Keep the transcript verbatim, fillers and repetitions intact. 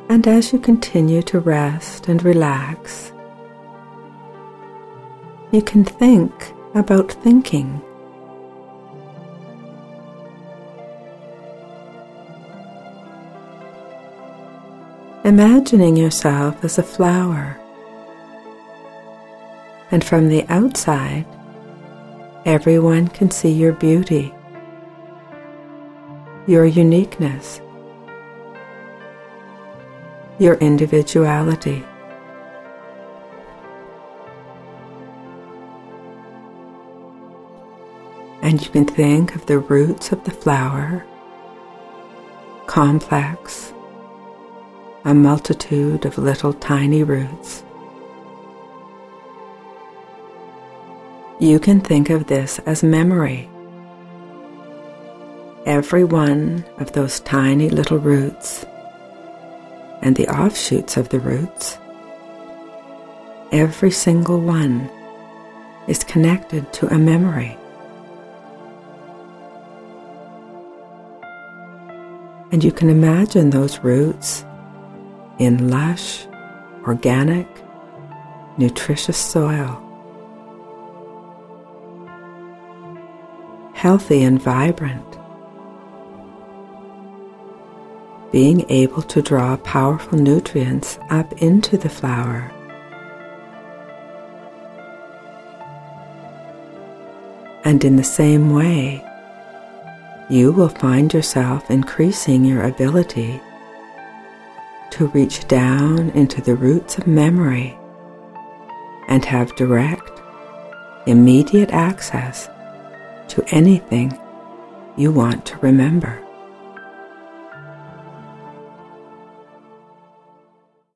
And as you continue to rest and relax, you can think about thinking. Imagining yourself as a flower, and from the outside, everyone can see your beauty, your uniqueness, your individuality. And you can think of the roots of the flower, complex, a multitude of little tiny roots. You can think of this as memory. Every one of those tiny little roots and the offshoots of the roots, every single one is connected to a memory. And you can imagine those roots in lush, organic, nutritious soil, healthy and vibrant, being able to draw powerful nutrients up into the flower. And in the same way, you will find yourself increasing your ability to reach down into the roots of memory and have direct, immediate access to anything you want to remember.